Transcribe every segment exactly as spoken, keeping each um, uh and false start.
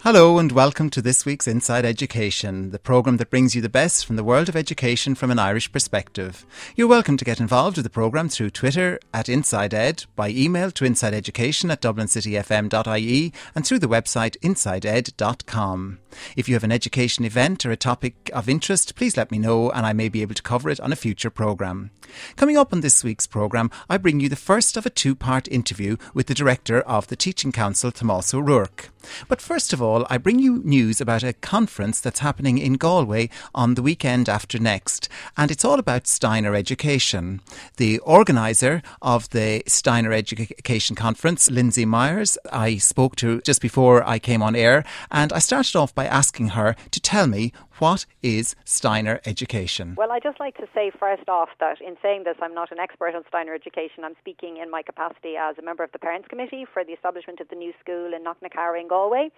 Hello and welcome to this week's Inside Education, the programme that brings you the best from the world of education from an Irish perspective. You're welcome to get involved with the programme through Twitter at InsideEd, by email to insideeducation at dublin city f m dot i e and through the website inside ed dot com. If you have an education event or a topic of interest, please let me know and I may be able to cover it on a future programme. Coming up on this week's programme, I bring you the first of a two-part interview with the Director of the Teaching Council, Tomás O'Rourke. But first of all, I bring you news about a conference that's happening in Galway on the weekend after next, and it's all about Steiner education. The organiser of the Steiner Education Conference, Lindsay Myers, I spoke to just before I came on air, and I started off by asking her to tell me, what is Steiner education? Well, I'd just like to say first off that in saying this, I'm not an expert on Steiner education. I'm speaking in my capacity as a member of the Parents Committee for the establishment of the new school in Knocknacarra in Galway.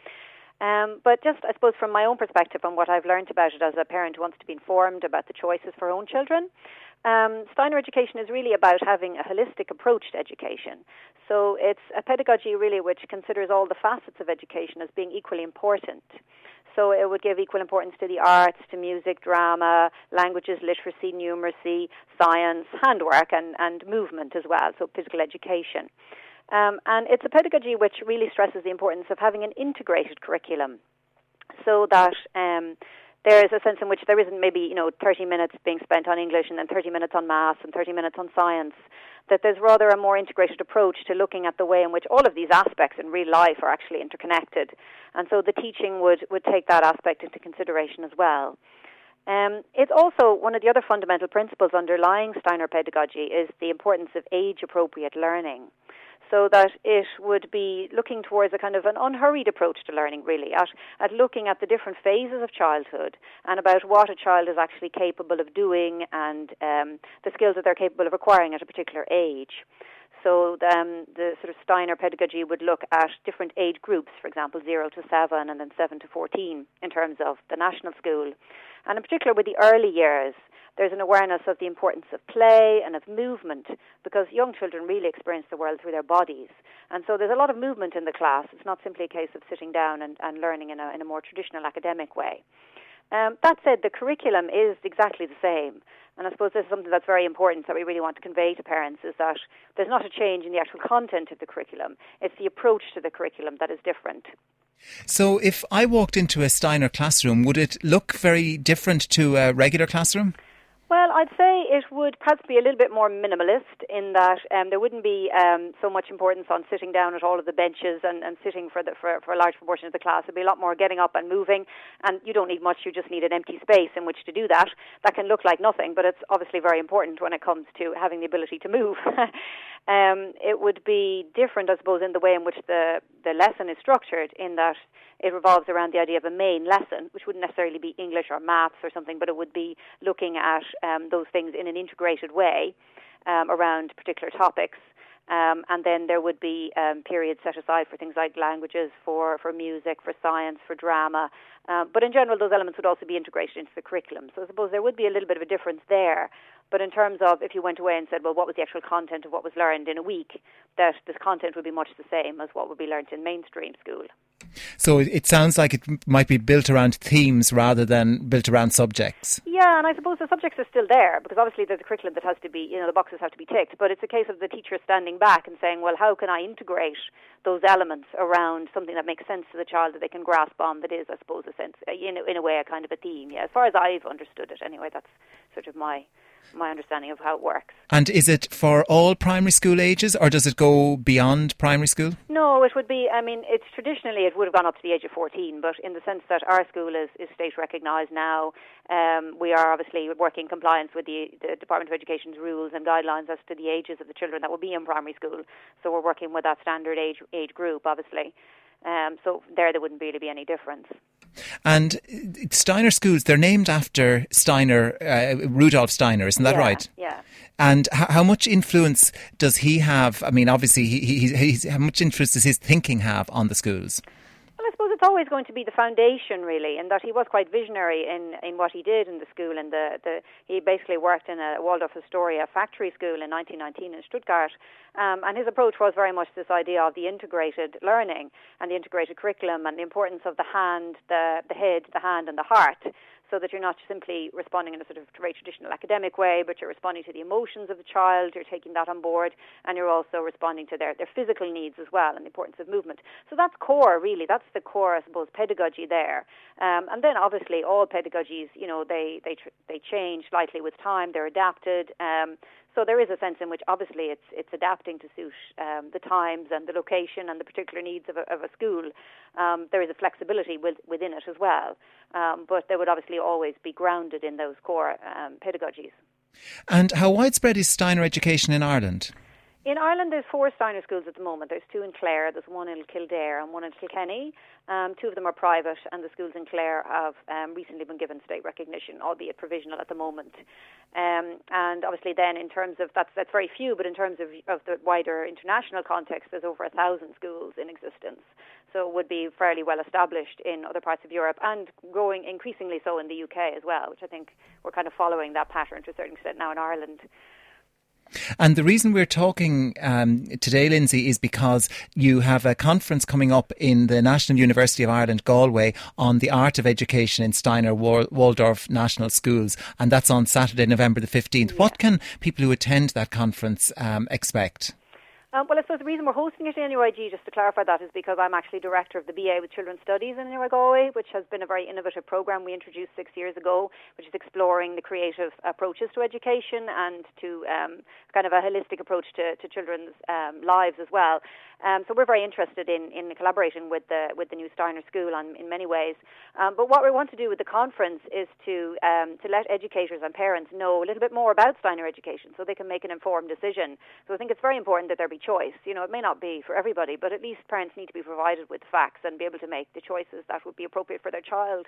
Um, but just, I suppose, from my own perspective and what I've learned about it as a parent who wants to be informed about the choices for her own children, um, Steiner education is really about having a holistic approach to education. So it's a pedagogy really which considers all the facets of education as being equally important. So it would give equal importance to the arts, to music, drama, languages, literacy, numeracy, science, handwork and, and movement as well, so physical education. Um, and it's a pedagogy which really stresses the importance of having an integrated curriculum so that um, there is a sense in which there isn't maybe, you know, thirty minutes being spent on English and then thirty minutes on maths and thirty minutes on science, that there's rather a more integrated approach to looking at the way in which all of these aspects in real life are actually interconnected. And so the teaching would, would take that aspect into consideration as well. Um, it's also one of the other fundamental principles underlying Steiner pedagogy is the importance of age-appropriate learning, so that it would be looking towards a kind of an unhurried approach to learning, really, at, at looking at the different phases of childhood and about what a child is actually capable of doing and um, the skills that they're capable of acquiring at a particular age. So um, the sort of Steiner pedagogy would look at different age groups, for example, zero to seven and then seven to fourteen in terms of the national school. And in particular with the early years, there's an awareness of the importance of play and of movement because young children really experience the world through their bodies. And so there's a lot of movement in the class. It's not simply a case of sitting down and, and learning in a, in a more traditional academic way. Um, that said, the curriculum is exactly the same. And I suppose this is something that's very important that we really want to convey to parents is that there's not a change in the actual content of the curriculum. It's the approach to the curriculum that is different. So if I walked into a Steiner classroom, would it look very different to a regular classroom? Well, I'd say it would perhaps be a little bit more minimalist in that um, there wouldn't be um, so much importance on sitting down at all of the benches and, and sitting for, the, for, for a large proportion of the class. It'd be a lot more getting up and moving, and you don't need much, you just need an empty space in which to do that. That can look like nothing, but it's obviously very important when it comes to having the ability to move. um, it would be different, I suppose, in the way in which the, the lesson is structured, in that it revolves around the idea of a main lesson, which wouldn't necessarily be English or maths or something, but it would be looking at um, those things in an integrated way um, around particular topics. Um, and then there would be um, periods set aside for things like languages, for, for music, for science, for drama. Um, but in general, those elements would also be integrated into the curriculum. So I suppose there would be a little bit of a difference there. But in terms of if you went away and said, well, what was the actual content of what was learned in a week, that this content would be much the same as what would be learned in mainstream school. So it sounds like it might be built around themes rather than built around subjects. Yeah, and I suppose the subjects are still there because obviously there's a curriculum that has to be, you know, the boxes have to be ticked. But it's a case of the teacher standing back and saying, well, how can I integrate those elements around something that makes sense to the child that they can grasp on, that is, I suppose, a sense, in, in a way, a kind of a theme. Yeah, as far as I've understood it anyway, that's sort of my my understanding of how it works. And is it for all primary school ages or does it go beyond primary school? No, it would be, I mean, it's traditionally it would have gone up to the age of fourteen, but in the sense that our school is, is state recognised now, um, we are obviously working in compliance with the, the Department of Education's rules and guidelines as to the ages of the children that will be in primary school. So we're working with that standard age age group, obviously. Um, so there, there wouldn't really be any difference. And Steiner schools, they're named after Steiner, uh, Rudolf Steiner, isn't that yeah, right? Yeah. And h- how much influence does he have? I mean, obviously, he, he, he's, how much influence does his thinking have on the schools? Well, I suppose it that's always going to be the foundation, really, and that he was quite visionary in, in what he did in the school. And the, the he basically worked in a Waldorf Astoria factory school in nineteen nineteen in Stuttgart. Um, and his approach was very much this idea of the integrated learning and the integrated curriculum and the importance of the hand, the, the head, the hand and the heart, so that you're not simply responding in a sort of very traditional academic way, but you're responding to the emotions of the child, you're taking that on board, and you're also responding to their, their physical needs as well and the importance of movement. So that's core, really. That's the core, I suppose, pedagogy there. Um, and then, obviously, all pedagogies, you know, they, they, tr- they change slightly with time, they're adapted. Um, So there is a sense in which obviously it's it's adapting to suit um, the times and the location and the particular needs of a, of a school. Um, there is a flexibility with, within it as well, um, but they would obviously always be grounded in those core um, pedagogies. And how widespread is Steiner education in Ireland? In Ireland, there's four Steiner schools at the moment. There's two in Clare, there's one in Kildare and one in Kilkenny. Um, two of them are private, and the schools in Clare have um, recently been given state recognition, albeit provisional at the moment. Um, and obviously then in terms of, that's that's very few, but in terms of, of the wider international context, there's over a thousand schools in existence. So it would be fairly well established in other parts of Europe and growing increasingly so in the U K as well, which I think we're kind of following that pattern to a certain extent now in Ireland. And the reason we're talking um, today, Lindsay, is because you have a conference coming up in the National University of Ireland, Galway, on the art of education in Steiner Waldorf National Schools, and that's on Saturday, November the fifteenth. Yeah. What can people who attend that conference um, expect? Um, well, I suppose the reason we're hosting it in N U I G, just to clarify that, is because I'm actually Director of the B A with Children's Studies in N U I Galway, which has been a very innovative programme we introduced six years ago, which is exploring the creative approaches to education and to um, kind of a holistic approach to, to children's um, lives as well. Um, so we're very interested in, in collaborating with the with the new Steiner School on, in many ways. Um, but what we want to do with the conference is to um, to let educators and parents know a little bit more about Steiner education so they can make an informed decision. So I think it's very important that there be choice. You know, it may not be for everybody, but at least parents need to be provided with facts and be able to make the choices that would be appropriate for their child.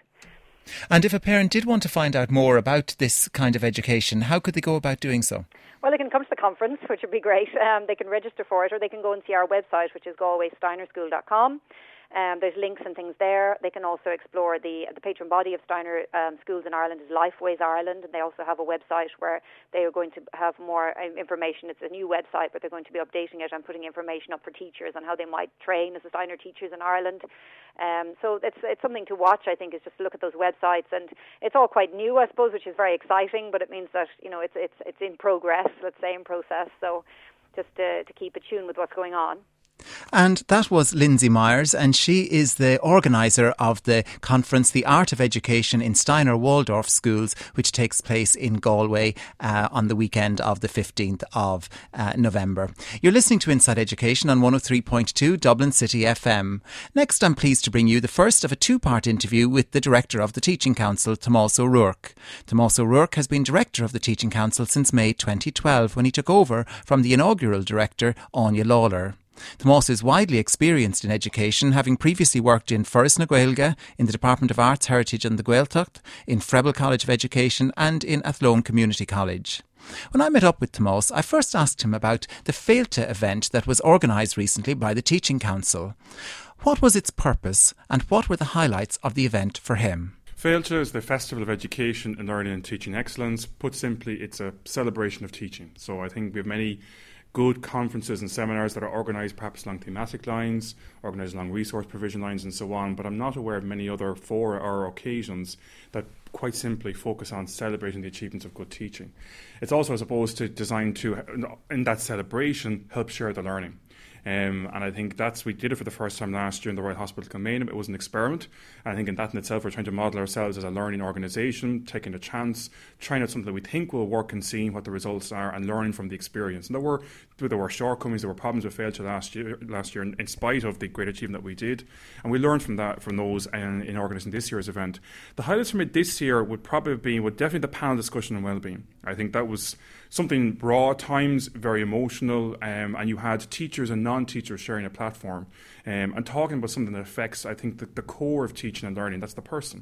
And if a parent did want to find out more about this kind of education, how could they go about doing so? Well, they can come to the conference, which would be great. Um, they can register for it, or they can go and see our website, which is galway steiner school dot com. Um, there's links and things there. They can also explore the the patron body of Steiner um, schools in Ireland is Lifeways Ireland, and they also have a website where they are going to have more information. It's a new website, but they're going to be updating it and putting information up for teachers on how they might train as Steiner teachers in Ireland. Um, so it's it's something to watch, I think, is just to look at those websites, and it's all quite new, I suppose, which is very exciting. But it means that, you know, it's it's it's in progress, let's say, in process. So just to, to keep attuned with what's going on. And that was Lindsay Myers, and she is the organiser of the conference, The Art of Education in Steiner Waldorf Schools, which takes place in Galway uh, on the weekend of the fifteenth of uh, November. You're listening to Inside Education on one oh three point two Dublin City F M. Next, I'm pleased to bring you the first of a two-part interview with the Director of the Teaching Council, Tomás O'Rourke. Tomás O'Rourke has been Director of the Teaching Council since May twenty twelve, when he took over from the inaugural Director, Anya Lawler. Tomás is widely experienced in education, having previously worked in Forres na Gaeilge, in the Department of Arts, Heritage and the Gaeltacht, in Frebel College of Education and in Athlone Community College. When I met up with Tomás, I first asked him about the Féilte event that was organised recently by the Teaching Council. What was its purpose and what were the highlights of the event for him? Féilte is the Festival of Education and Learning and Teaching Excellence. Put simply, it's a celebration of teaching. So I think we have many good conferences and seminars that are organised perhaps along thematic lines, organised along resource provision lines and so on, but I'm not aware of many other fora or occasions that quite simply focus on celebrating the achievements of good teaching. It's also, I suppose, to designed to, in that celebration, help share the learning. Um, and I think that's, we did it for the first time last year in the Royal Hospital Kilmainham. It was an experiment. And I think in that in itself, we're trying to model ourselves as a learning organisation, taking a chance, trying out something that we think will work and seeing what the results are and learning from the experience. And there were there were shortcomings, there were problems with Féilte last year, last year in, in spite of the great achievement that we did. And we learned from that, from those in, in organising this year's event. The highlights from it this year would probably be, would definitely the panel discussion on wellbeing. I think that was something raw at times, very emotional, um, and you had teachers and non-teachers sharing a platform um, and talking about something that affects, I think, the, the core of teaching and learning. That's the person.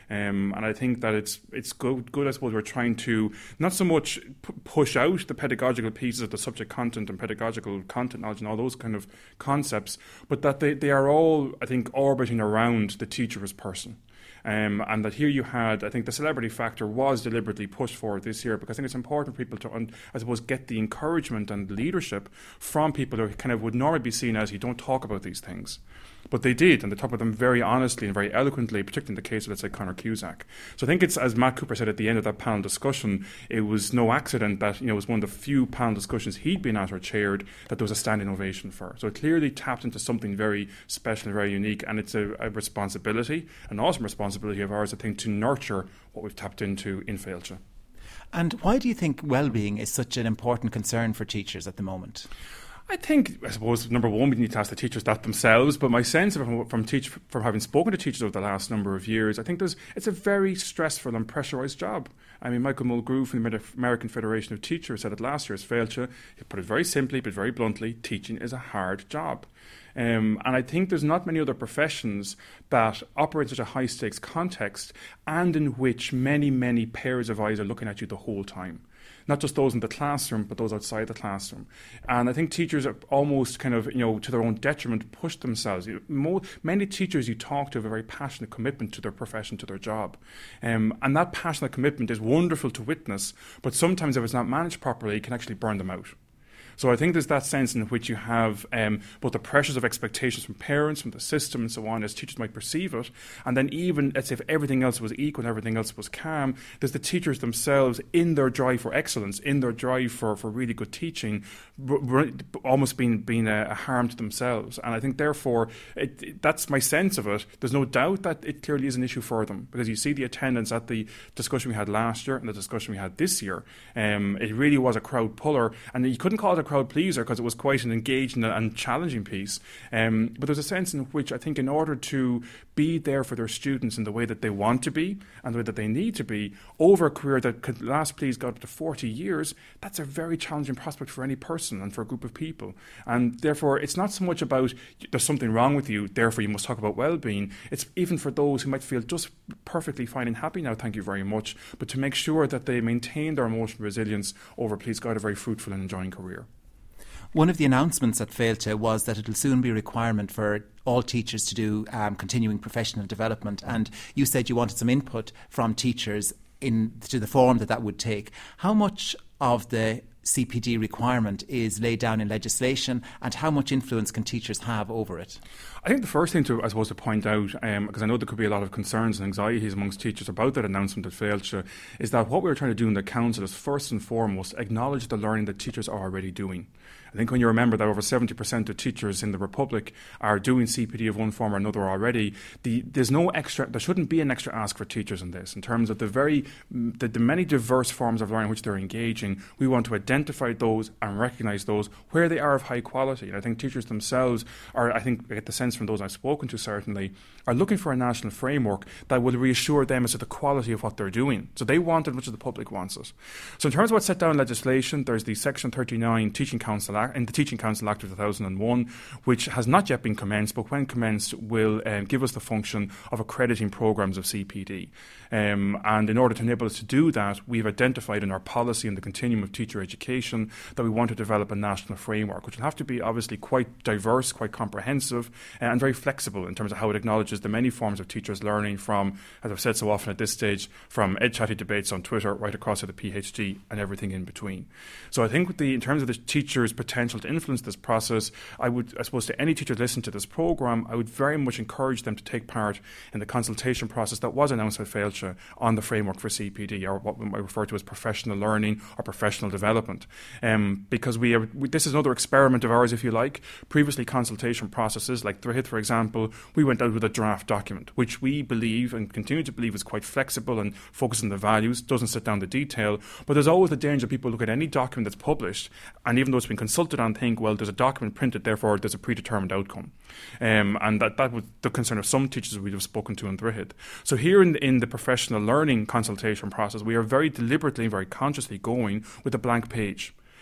Um, and I think that it's it's good, good, I suppose, we're trying to not so much p- push out the pedagogical pieces of the subject content and pedagogical content knowledge and all those kind of concepts, but that they, they are all, I think, orbiting around the teacher as person. Um, and that here you had, I think the celebrity factor was deliberately pushed forward this year, because I think it's important for people to, un, I suppose, get the encouragement and leadership from people who kind of would normally be seen as, you don't talk about these things. But they did, and they talked about them very honestly and very eloquently, particularly in the case of, let's say, Conor Cusack. So I think it's, as Matt Cooper said at the end of that panel discussion, it was no accident that, you know, it was one of the few panel discussions he'd been at or chaired that there was a standing ovation for. So it clearly tapped into something very special and very unique, and it's a, a responsibility, an awesome responsibility of ours, I think, to nurture what we've tapped into in Fáilte. And why do you think well-being is such an important concern for teachers at the moment? I think, I suppose, number one, we need to ask the teachers that themselves. But my sense of from, from teach from having spoken to teachers over the last number of years, I think there's it's a very stressful and pressurised job. I mean, Michael Mulgrew from the American Federation of Teachers said at last year's Fáilte, he put it very simply but very bluntly, teaching is a hard job. Um, and I think there's not many other professions that operate in such a high-stakes context and in which many, many pairs of eyes are looking at you the whole time. Not just those in the classroom, but those outside the classroom. And I think teachers are almost kind of, you know, to their own detriment, push themselves. Mo- many teachers you talk to have a very passionate commitment to their profession, to their job. Um, and that passionate commitment is wonderful to witness, but sometimes if it's not managed properly, it can actually burn them out. So I think there's that sense in which you have um, both the pressures of expectations from parents, from the system and so on, as teachers might perceive it. And then even, let's say, if everything else was equal and everything else was calm, there's the teachers themselves in their drive for excellence, in their drive for, for really good teaching, r- r- almost being, being a, a harm to themselves. And I think, therefore, it, it, that's my sense of it. There's no doubt that it clearly is an issue for them, because you see the attendance at the discussion we had last year and the discussion we had this year. Um, it really was a crowd puller, and you couldn't call it a crowd pleaser because it was quite an engaging and challenging piece. Um, but there's a sense in which I think in order to be there for their students in the way that they want to be and the way that they need to be over a career that could last, please God, up to forty years, that's a very challenging prospect for any person and for a group of people. And therefore, it's not so much about there's something wrong with you, therefore you must talk about well-being. It's even for those who might feel just perfectly fine and happy now, thank you very much, but to make sure that they maintain their emotional resilience over, please God, a very fruitful and enjoying career. One of the announcements at Fáilte was that it will soon be a requirement for all teachers to do um, continuing professional development, and you said you wanted some input from teachers in to the form that that would take. How much of the C P D requirement is laid down in legislation, and how much influence can teachers have over it? I think the first thing to, I suppose, to point out, um, because I know there could be a lot of concerns and anxieties amongst teachers about that announcement at Fáilte, is that what we're trying to do in the council is first and foremost acknowledge the learning that teachers are already doing. I think when you remember that over seventy percent of teachers in the Republic are doing C P D of one form or another already, the, there's no extra, there shouldn't be an extra ask for teachers in this. In terms of the very, the, the many diverse forms of learning which they're engaging, we want to identify those and recognise those where they are of high quality. And I think teachers themselves are, I think I get the sense from those I've spoken to certainly, are looking for a national framework that will reassure them as to the quality of what they're doing. So they want it as much as the public wants it. So in terms of what's set down in legislation, there's the Section thirty-nine Teaching Council Act, in the Teaching Council Act of two thousand one, which has not yet been commenced, but when commenced will um, give us the function of accrediting programmes of C P D. Um, and in order to enable us to do that, we've identified in our policy in the continuum of teacher education that we want to develop a national framework, which will have to be obviously quite diverse, quite comprehensive, uh, and very flexible in terms of how it acknowledges the many forms of teachers learning from, as I've said so often at this stage, from EdChatty debates on Twitter right across to the PhD and everything in between. So I think with the, in terms of the teacher's potential to influence this process, I would, I suppose, to any teacher listening to this programme, I would very much encourage them to take part in the consultation process that was announced at Fáilte on the framework for C P D, or what we might refer to as professional learning or professional development. Um, because we, are, we this is another experiment of ours, if you like. Previously, consultation processes, like Droichead, for example, we went out with a draft document, which we believe and continue to believe is quite flexible and focused on the values, doesn't sit down the detail. But there's always the danger people look at any document that's published, and even though it's been consulted on, think, well, there's a document printed, therefore there's a predetermined outcome. Um, and that, that was the concern of some teachers we've spoken to in Droichead. So here in, in the professional learning consultation process, we are very deliberately and very consciously going with a blank page.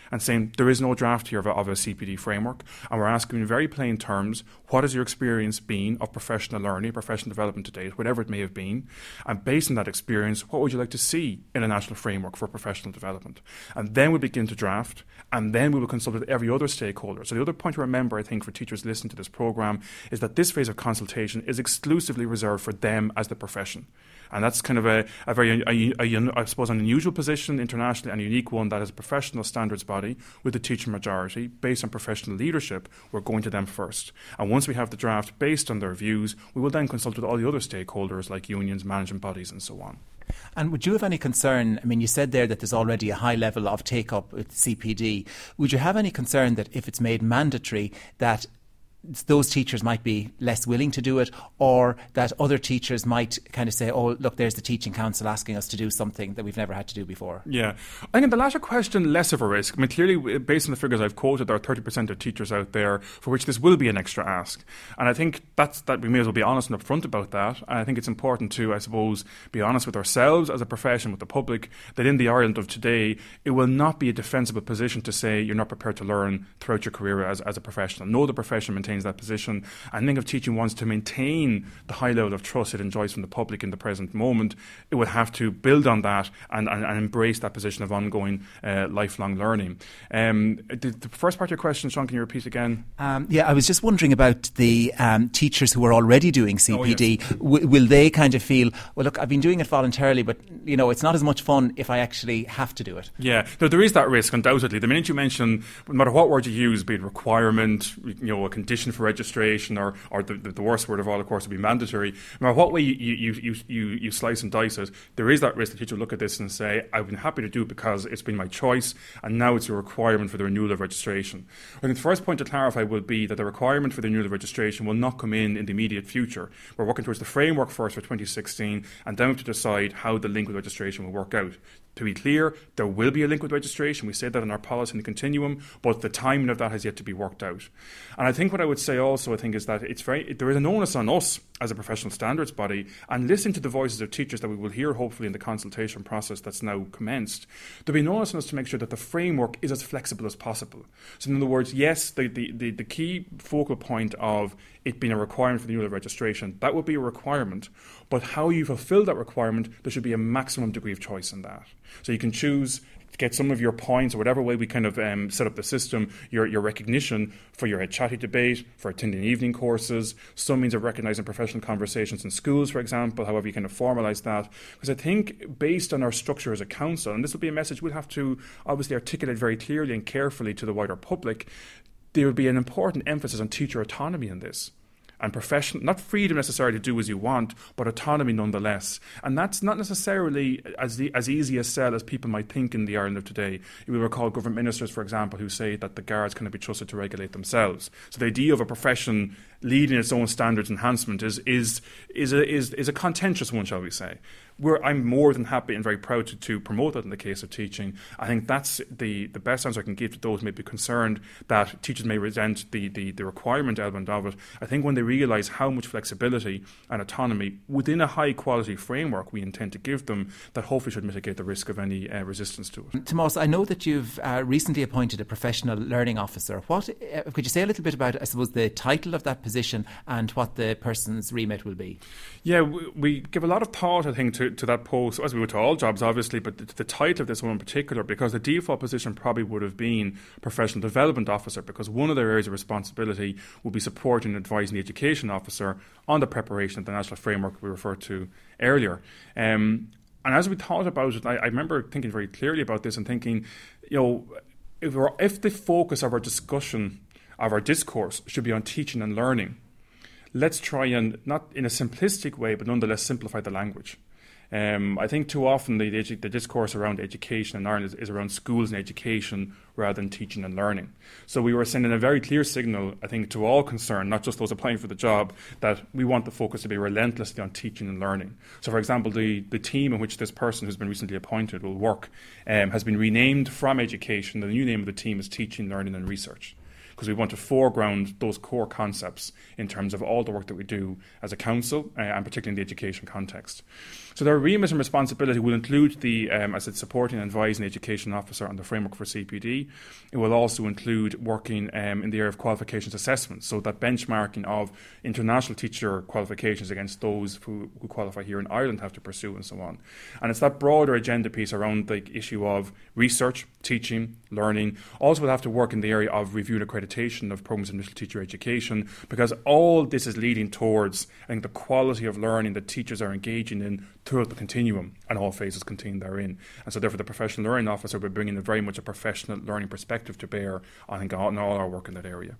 and saying there is no draft here of a, of a C P D framework, and we're asking in very plain terms, what has your experience been of professional learning, professional development to date, whatever it may have been, and based on that experience, what would you like to see in a national framework for professional development? And then we'll begin to draft, and then we will consult with every other stakeholder. So the other point to remember, I think, for teachers listening to this programme is that this phase of consultation is exclusively reserved for them as the profession. And that's kind of a, a very, a, a, I suppose, an unusual position internationally and a unique one that as a professional standards body with the teaching majority, based on professional leadership, we're going to them first. And once we have the draft based on their views, we will then consult with all the other stakeholders like unions, management bodies and so on. And would you have any concern, I mean, you said there that there's already a high level of take-up with C P D. Would you have any concern that if it's made mandatory that those teachers might be less willing to do it, or that other teachers might kind of say, oh, look, there's the Teaching Council asking us to do something that we've never had to do before? Yeah. I think in the latter question, less of a risk. I mean, clearly, based on the figures I've quoted, there are thirty percent of teachers out there for which this will be an extra ask. And I think that's, that we may as well be honest and upfront about that. And I think it's important to, I suppose, be honest with ourselves as a profession, with the public, that in the Ireland of today, it will not be a defensible position to say you're not prepared to learn throughout your career as, as a professional. No, the profession maintains that position. And I think if teaching wants to maintain the high level of trust it enjoys from the public in the present moment, it would have to build on that and, and, and embrace that position of ongoing uh, lifelong learning. Um, the, the first part of your question, Sean, can you repeat again? Um, yeah, I was just wondering about the um, teachers who are already doing C P D. Oh, yes. w- will they kind of feel, well, look, I've been doing it voluntarily, but, you know, it's not as much fun if I actually have to do it? Yeah, no, there is that risk, undoubtedly. The minute you mention, no matter what word you use, be it requirement, you know, a condition for registration, or, or the, the worst word of all, of course, would be mandatory. No matter what way you, you, you, you, you slice and dice it, there is that risk that teachers look at this and say, I've been happy to do it because it's been my choice, and now it's a requirement for the renewal of registration. I think the first point to clarify will be that the requirement for the renewal of registration will not come in in the immediate future. We're working towards the framework first for twenty sixteen, and then we have to decide how the link with registration will work out. To be clear, there will be a link with registration. We say that in our policy in the continuum, but the timing of that has yet to be worked out. And I think what I would say also, I think, is that it's very there is an onus on us as a professional standards body, and listening to the voices of teachers that we will hear hopefully in the consultation process that's now commenced, there'll be an onus on us to make sure that the framework is as flexible as possible. So in other words, yes, the, the, the, the key focal point of it being a requirement for the renewal of registration, that would be a requirement, but how you fulfil that requirement, there should be a maximum degree of choice in that. So you can choose to get some of your points, or whatever way we kind of um, set up the system, your, your recognition for your chatty debate, for attending evening courses, some means of recognising professional conversations in schools, for example, however you kind of formalise that. Because I think based on our structure as a council, and this will be a message we'll have to obviously articulate very clearly and carefully to the wider public, there will be an important emphasis on teacher autonomy in this. And professional, not freedom necessarily to do as you want, but autonomy nonetheless. And that's not necessarily as the, as easy a sell as people might think in the Ireland of today. You will recall government ministers, for example, who say that the guards cannot be trusted to regulate themselves. So the idea of a profession leading its own standards enhancement is is is a, is, is a contentious one, shall we say. We're, I'm more than happy and very proud to, to promote that in the case of teaching. I think that's the, the best answer I can give to those who may be concerned that teachers may resent the, the, the requirement element of it. I think when they realise how much flexibility and autonomy within a high quality framework we intend to give them, that hopefully should mitigate the risk of any uh, resistance to it. Tomas, I know that you've uh, recently appointed a professional learning officer. What uh, could you say a little bit about, I suppose, the title of that position and what the person's remit will be? Yeah, we, we give a lot of thought, I think, to, to that post, as we would to all jobs, obviously, but the, the title of this one in particular, because the default position probably would have been professional development officer, because one of their areas of responsibility would be supporting and advising the education officer on the preparation of the national framework we referred to earlier. Um, and as we thought about it, I, I remember thinking very clearly about this and thinking, you know, if, we're, if the focus of our discussion, of our discourse, should be on teaching and learning, let's try and, not in a simplistic way, but nonetheless simplify the language. Um, I think too often the, the, the discourse around education in Ireland is, is around schools and education rather than teaching and learning. So we were sending a very clear signal, I think, to all concerned, not just those applying for the job, that we want the focus to be relentlessly on teaching and learning. So, for example, the, the team in which this person who's been recently appointed will work um, has been renamed from education. The new name of the team is Teaching, Learning and Research. because we want to foreground those core concepts in terms of all the work that we do as a council, uh, and particularly in the education context. So their remit and responsibility will include the, um, as it's supporting and advising the education officer on the framework for C P D. It will also include working um, in the area of qualifications assessment, so that benchmarking of international teacher qualifications against those who, who qualify here in Ireland have to pursue and so on. And it's that broader agenda piece around the issue of research, teaching, learning. Also we'll have to work in the area of review and accreditation of programs of initial teacher education, because all this is leading towards, I think, the quality of learning that teachers are engaging in throughout the continuum and all phases contained therein. And so therefore the professional learning officer will be bringing a very much a professional learning perspective to bear, I think, on all our work in that area.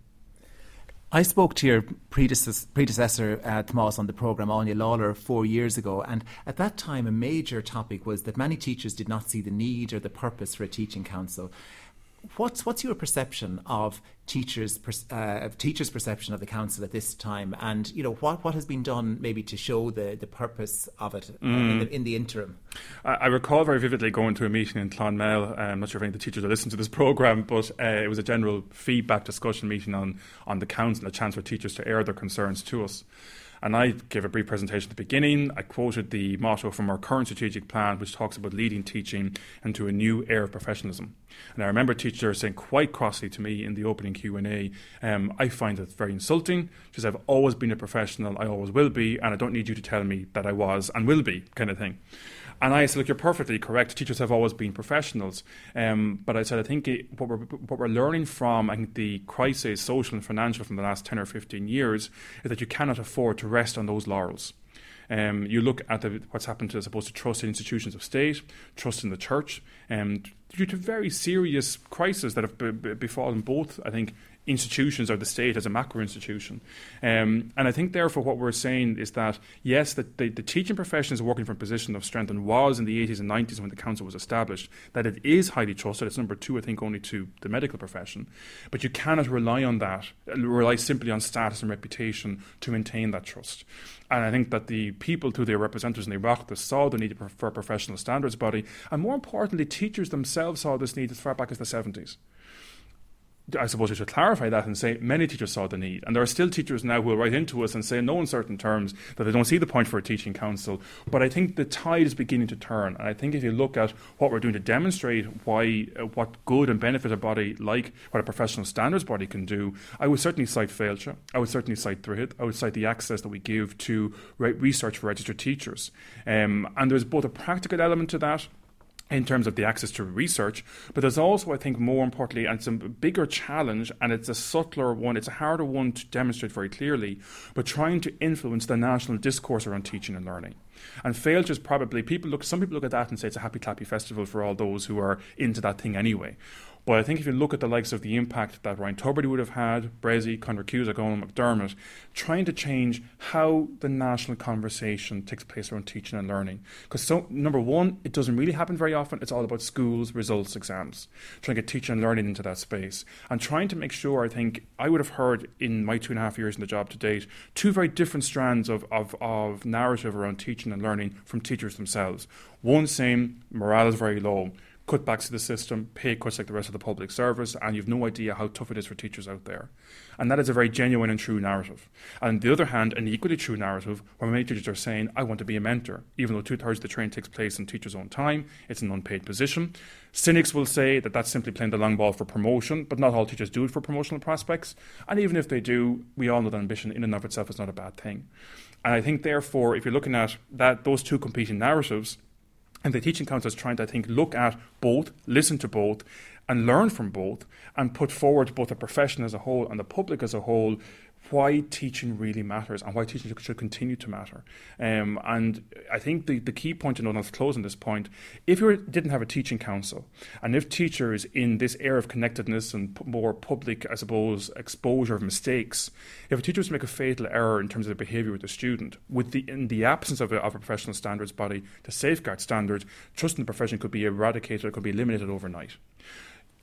I spoke to your predecessor, predecessor uh, Tomás, on the programme, Anya Lawler, four years ago, and at that time a major topic was that many teachers did not see the need or the purpose for a teaching council. What's what's your perception of teachers' uh, of teachers' perception of the council at this time, and you know what, what has been done maybe to show the, the purpose of it uh, mm. in, the, in the interim? I, I recall very vividly going to a meeting in Clonmel. Uh, I'm not sure if any of the teachers are listening to this programme, but uh, it was a general feedback discussion meeting on on the council, a chance for teachers to air their concerns to us. And I gave a brief presentation at the beginning. I quoted the motto from our current strategic plan, which talks about leading teaching into a new era of professionalism. And I remember teachers saying quite crossly to me in the opening Q and A, um, I find it very insulting, because I've always been a professional, I always will be, and I don't need you to tell me that I was and will be, kind of thing. And I said, look, you're perfectly correct. Teachers have always been professionals. Um, but I said, I think it, what, we're, what we're learning from, I think, the crisis, social and financial, from the last ten or fifteen years, is that you cannot afford to rest on those laurels. Um, you look at the, what's happened to, as opposed to trust in institutions of state, trust in the church, um, due to very serious crises that have be, be, befallen both, I think, institutions or the state as a macro institution. Um, and I think therefore what we're saying is that yes, that the, the teaching profession is working from a position of strength, and was in the eighties and nineties when the council was established, that it is highly trusted. It's number two, I think, only to the medical profession. But you cannot rely on that, rely simply on status and reputation to maintain that trust. And I think that the people, through their representatives in the Oireachtas, saw the need for a professional standards body, and more importantly, teachers themselves saw this need as far back as the seventies. I suppose we should clarify that and say many teachers saw the need, and there are still teachers now who will write into us and say in no uncertain terms that they don't see the point for a teaching council. But I think the tide is beginning to turn, and I think if you look at what we're doing to demonstrate why, uh, what good and benefit a body like what a professional standards body can do, I would certainly cite Fáilte, I would certainly cite Droichead, I would cite the access that we give to re- research for registered teachers. Um, and there's both a practical element to that, in terms of the access to research, but there's also, I think, more importantly, and it's a bigger challenge, and it's a subtler one, it's a harder one to demonstrate very clearly, but trying to influence the national discourse around teaching and learning. And Fáilte is probably, people look, some people look at that and say it's a happy clappy festival for all those who are into that thing anyway. But I think if you look at the likes of the impact that Ryan Tubridy would have had, Bressie, Conor Cusack, Owen McDermott, trying to change how the national conversation takes place around teaching and learning. Because so, number one, it doesn't really happen very often. It's all about schools, results, exams. Trying to get teaching and learning into that space. And trying to make sure, I think, I would have heard in my two and a half years in the job to date, two very different strands of, of, of narrative around teaching and learning from teachers themselves. One saying morale is very low, cutbacks to the system, pay cuts like the rest of the public service, and you've no idea how tough it is for teachers out there. And that is a very genuine and true narrative. And on the other hand, an equally true narrative where many teachers are saying, I want to be a mentor, even though two-thirds of the training takes place in teachers' own time, it's an unpaid position. Cynics will say that that's simply playing the long ball for promotion, but not all teachers do it for promotional prospects. And even if they do, we all know that ambition in and of itself is not a bad thing. And I think, therefore, if you're looking at that, those two competing narratives, and the Teaching Council is trying to, I think, look at both, listen to both, and learn from both, and put forward both the profession as a whole and the public as a whole why teaching really matters and why teaching should continue to matter. Um, and I think the, the key point to note, and I'll close on this point, if you didn't have a teaching council, and if teachers in this era of connectedness and p- more public, I suppose, exposure of mistakes, if a teacher was to make a fatal error in terms of their behaviour with the student, with the in the absence of a, of a professional standards body to safeguard standards, trust in the profession could be eradicated, it could be eliminated overnight.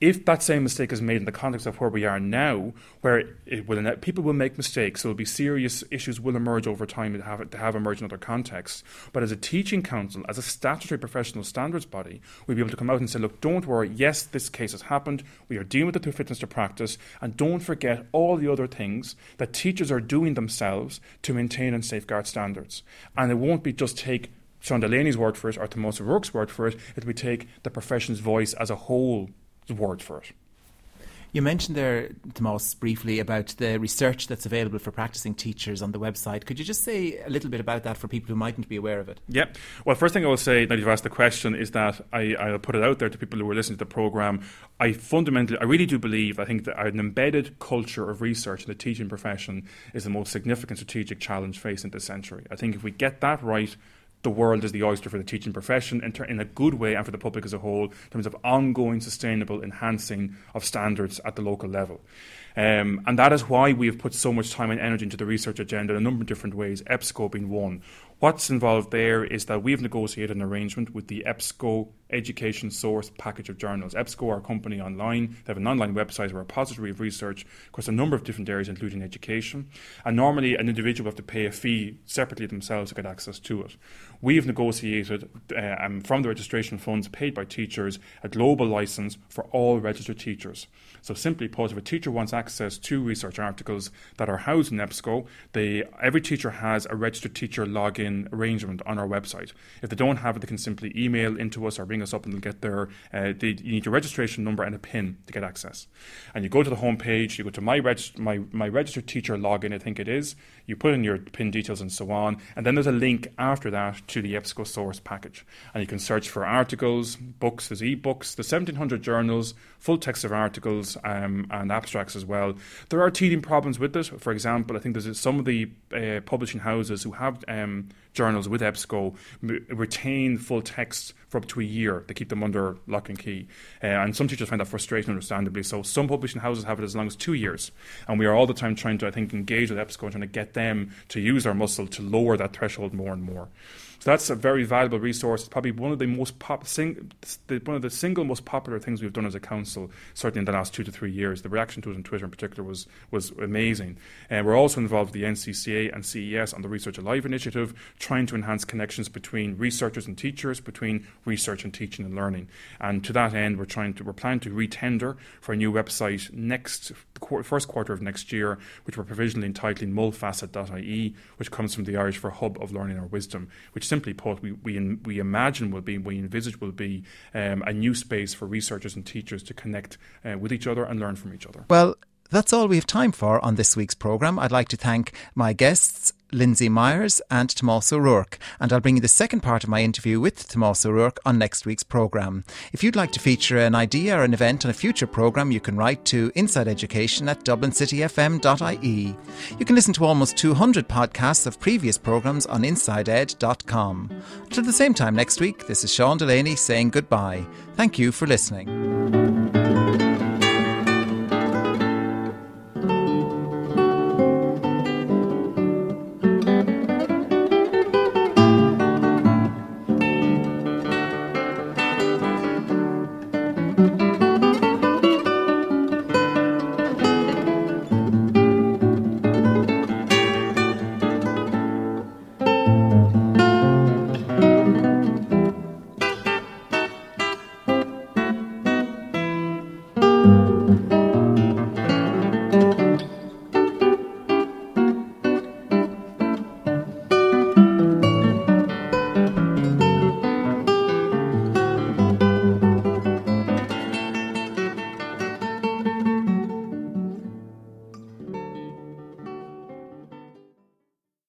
If that same mistake is made in the context of where we are now, where it will, people will make mistakes, so there'll be serious issues will emerge over time to have, to have emerged in other contexts. But as a teaching council, as a statutory professional standards body, we'll be able to come out and say, look, don't worry, yes, this case has happened, we are dealing with it through fitness to practice, and don't forget all the other things that teachers are doing themselves to maintain and safeguard standards. And it won't be just take Sean Delaney's word for it or Tomás O'Rourke's word for it, it will take the profession's voice as a whole word for it. You mentioned there, Tomás, briefly about the research that's available for practicing teachers on the website. Could you just say a little bit about that for people who mightn't be aware of it? Yeah. Well, first thing I will say, now you've asked the question, is that I, I'll put it out there to people who are listening to the programme. I fundamentally, I really do believe, I think that an embedded culture of research in the teaching profession is the most significant strategic challenge facing this century. I think if we get that right, the world is the oyster for the teaching profession in, ter- in a good way and for the public as a whole in terms of ongoing, sustainable enhancing of standards at the local level. Um, and that is why we have put so much time and energy into the research agenda in a number of different ways, EBSCO being one. What's involved there is that we've negotiated an arrangement with the EBSCO Education Source Package of Journals. EBSCO are a company online. They have an online website, a repository of research across a number of different areas, including education. And normally an individual will have to pay a fee separately themselves to get access to it. We have negotiated uh, um, from the registration funds paid by teachers a global licence for all registered teachers. So simply put, if a teacher wants access to research articles that are housed in EBSCO, they, every teacher has a registered teacher login arrangement on our website. If they don't have it, they can simply email into us or ring us up and they'll get their, uh, they, you need your registration number and a PIN to get access. And you go to the home page, you go to my, reg- my, my registered teacher login, I think it is, you put in your PIN details and so on, and then there's a link after that to the EBSCO source package. And you can search for articles, books, there's e-books, there's seventeen hundred journals, full text of articles um, and abstracts as well. There are teething problems with it. For example, I think there's some of the uh, publishing houses who have um, journals with EBSCO m- retain full text for up to a year. They keep them under lock and key. Uh, and some teachers find that frustrating, understandably. So some publishing houses have it as long as two years. And we are all the time trying to, I think, engage with EBSCO and trying to get them to use our muscle to lower that threshold more and more. So that's a very valuable resource. It's probably one of the most pop, sing, the, one of the single most popular things we've done as a council, certainly in the last two to three years. The reaction to it on Twitter in particular was was amazing. And uh, we're also involved with the N C C A and C E S on the Research Alive initiative, trying to enhance connections between researchers and teachers, between research and teaching and learning. And to that end, we're trying to we're planning to re-tender for a new website next first quarter of next year, which we're provisionally entitling mulfacet dot I E, which comes from the Irish for Hub of Learning or Wisdom, which simply put, we we, in, we imagine will be, we envisage will be um, a new space for researchers and teachers to connect uh, with each other and learn from each other. Well, that's all we have time for on this week's programme. I'd like to thank my guests, Lindsay Myers and Tomás O'Rourke, and I'll bring you the second part of my interview with Tomás O'Rourke on next week's programme. If you'd like to feature an idea or an event on a future programme, you can write to Inside Education at dublin city f m dot I E. You can listen to almost two hundred podcasts of previous programmes on inside ed dot com. Until the same time next week, this is Sean Delaney saying goodbye. Thank you for listening.